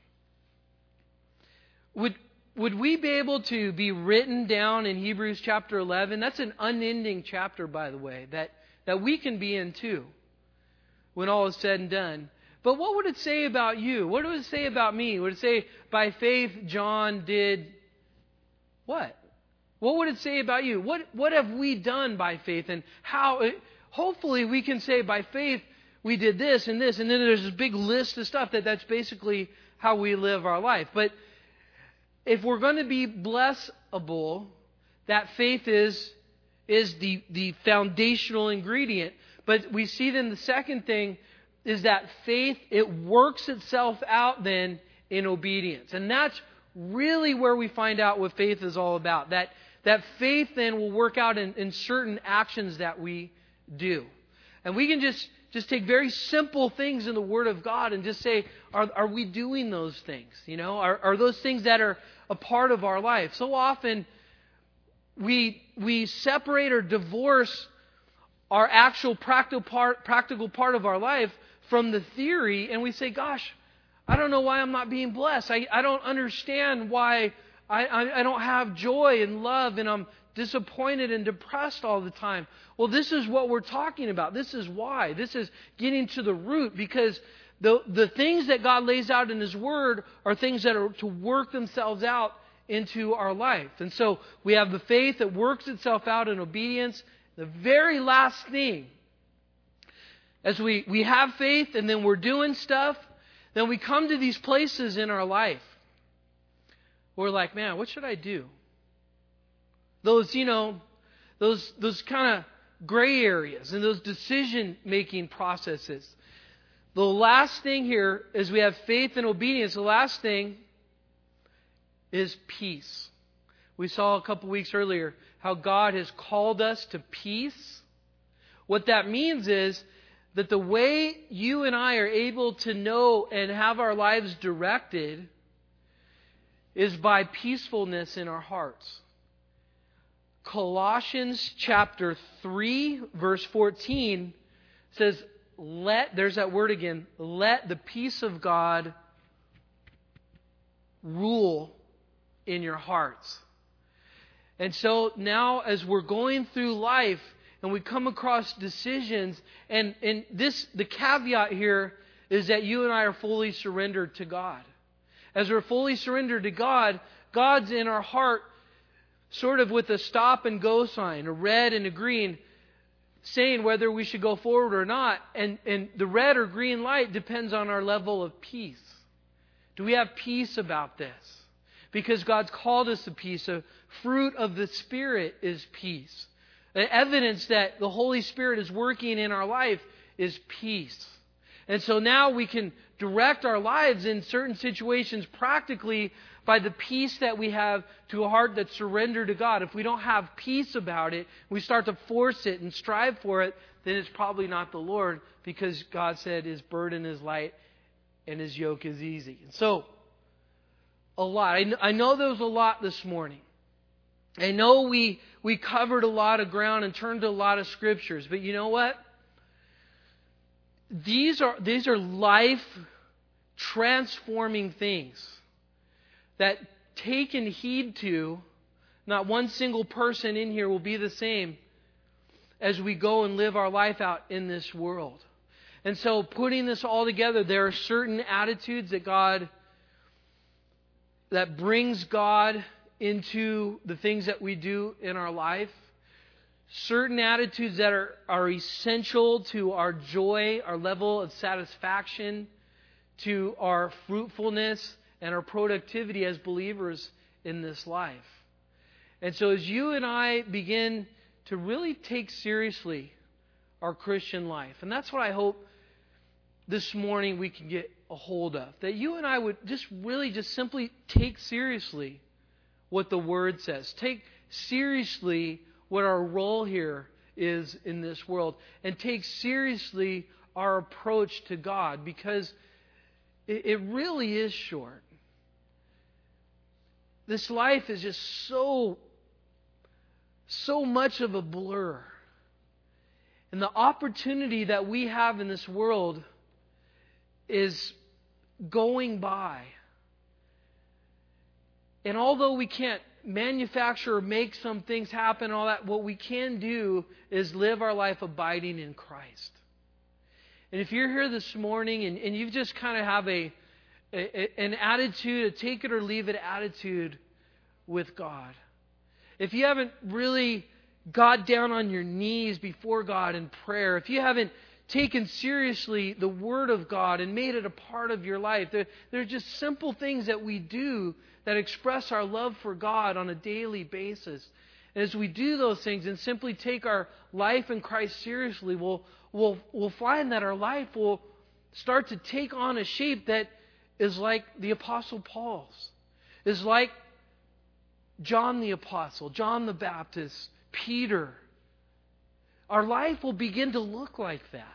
Would we be able to be written down in Hebrews chapter 11? That's an unending chapter, by the way, that we can be in too when all is said and done. But what would it say about you? What would it say about me? Would it say, by faith, John did what? What would it say about you? What have we done by faith? And how, hopefully we can say, by faith, we did this and this. And then there's this big list of stuff that's basically how we live our life. But if we're going to be blessable, that faith is the foundational ingredient. But we see then the second thing is that faith, it works itself out then in obedience. And that's really where we find out what faith is all about. That faith then will work out in certain actions that we do. And we can just take very simple things in the Word of God and just say, are we doing those things? You know, are those things that are a part of our life? So often we separate or divorce our actual practical part of our life from the theory, and we say, gosh, I don't know why I'm not being blessed. I don't understand why I don't have joy and love, and I'm disappointed and depressed all the time. Well, this is what we're talking about. This is why. This is getting to the root, because the things that God lays out in His Word are things that are to work themselves out into our life. And so we have the faith that works itself out in obedience. The very last thing, as we have faith and then we're doing stuff, then we come to these places in our life where we're like, man, what should I do? Those kind of gray areas and those decision-making processes. The last thing here is we have faith and obedience. The last thing is peace. We saw a couple weeks earlier how God has called us to peace. What that means is that the way you and I are able to know and have our lives directed is by peacefulness in our hearts. Colossians chapter 3, verse 14 says, there's that word again, let the peace of God rule in your hearts. And so now as we're going through life and we come across decisions, and the caveat here is that you and I are fully surrendered to God. As we're fully surrendered to God, God's in our heart sort of with a stop and go sign, a red and a green, saying whether we should go forward or not. And the red or green light depends on our level of peace. Do we have peace about this? Because God's called us to peace. A fruit of the Spirit is peace. The evidence that the Holy Spirit is working in our life is peace. And so now we can direct our lives in certain situations practically by the peace that we have to a heart that's surrendered to God. If we don't have peace about it, we start to force it and strive for it, then it's probably not the Lord, because God said His burden is light and His yoke is easy. And so, a lot. I know there was a lot this morning. I know we covered a lot of ground and turned to a lot of scriptures, but you know what? These are life transforming things that, taken heed to, not one single person in here will be the same as we go and live our life out in this world. And so putting this all together, there are certain attitudes that brings God into the things that we do in our life. Certain attitudes that are essential to our joy, our level of satisfaction, to our fruitfulness and our productivity as believers in this life. And so as you and I begin to really take seriously our Christian life, and that's what I hope this morning we can get a hold of, that you and I would just simply take seriously what the Word says. Take seriously what our role here is in this world, and take seriously our approach to God, because it really is short. This life is just so much of a blur. And the opportunity that we have in this world is going by. And although we can't manufacture or make some things happen and all that, what we can do is live our life abiding in Christ. And if you're here this morning and you just kind of have an attitude, a take it or leave it attitude with God, if you haven't really got down on your knees before God in prayer, if you haven't taken seriously the Word of God and made it a part of your life, there are just simple things that we do that express our love for God on a daily basis. And as we do those things and simply take our life in Christ seriously, we'll find that our life will start to take on a shape that is like the Apostle Paul's, is like John the Apostle, John the Baptist, Peter. Our life will begin to look like that.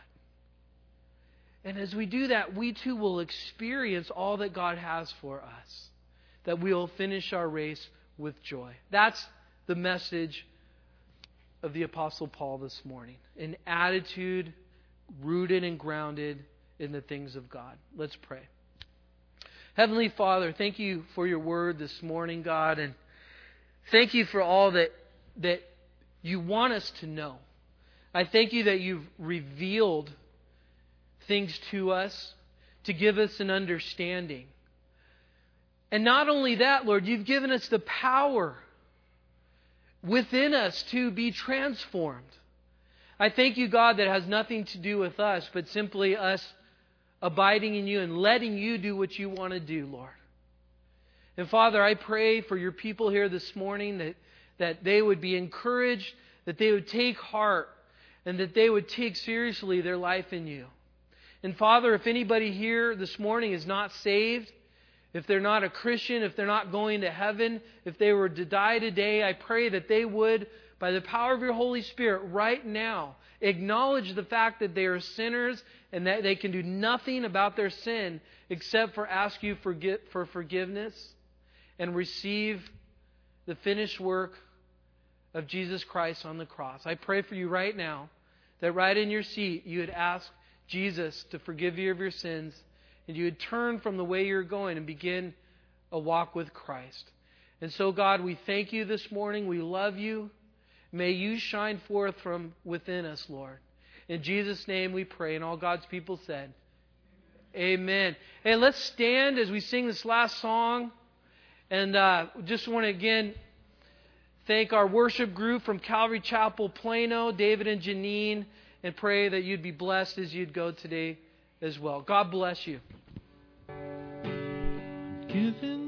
And as we do that, we too will experience all that God has for us, that we will finish our race with joy. That's the message of the Apostle Paul this morning. An attitude rooted and grounded in the things of God. Let's pray. Heavenly Father, thank you for your word this morning, God, and thank you for all that you want us to know. I thank you that you've revealed things to us to give us an understanding. And not only that, Lord, you've given us the power within us to be transformed. I thank you, God, that it has nothing to do with us, but simply us abiding in you and letting you do what you want to do, Lord. And Father, I pray for your people here this morning that they would be encouraged, that they would take heart, and that they would take seriously their life in you. And Father, if anybody here this morning is not saved, if they're not a Christian, if they're not going to heaven, if they were to die today, I pray that they would, by the power of your Holy Spirit right now, acknowledge the fact that they are sinners and that they can do nothing about their sin except for ask you for forgiveness and receive the finished work of Jesus Christ on the cross. I pray for you right now that right in your seat you would ask Jesus to forgive you of your sins, and you would turn from the way you're going and begin a walk with Christ. And so, God, we thank you this morning. We love you. May you shine forth from within us, Lord. In Jesus' name we pray. And all God's people said, Amen. Hey, let's stand as we sing this last song. And just want to again thank our worship group from Calvary Chapel, Plano, David and Janine, and pray that you'd be blessed as you'd go today as well. God bless you. Giving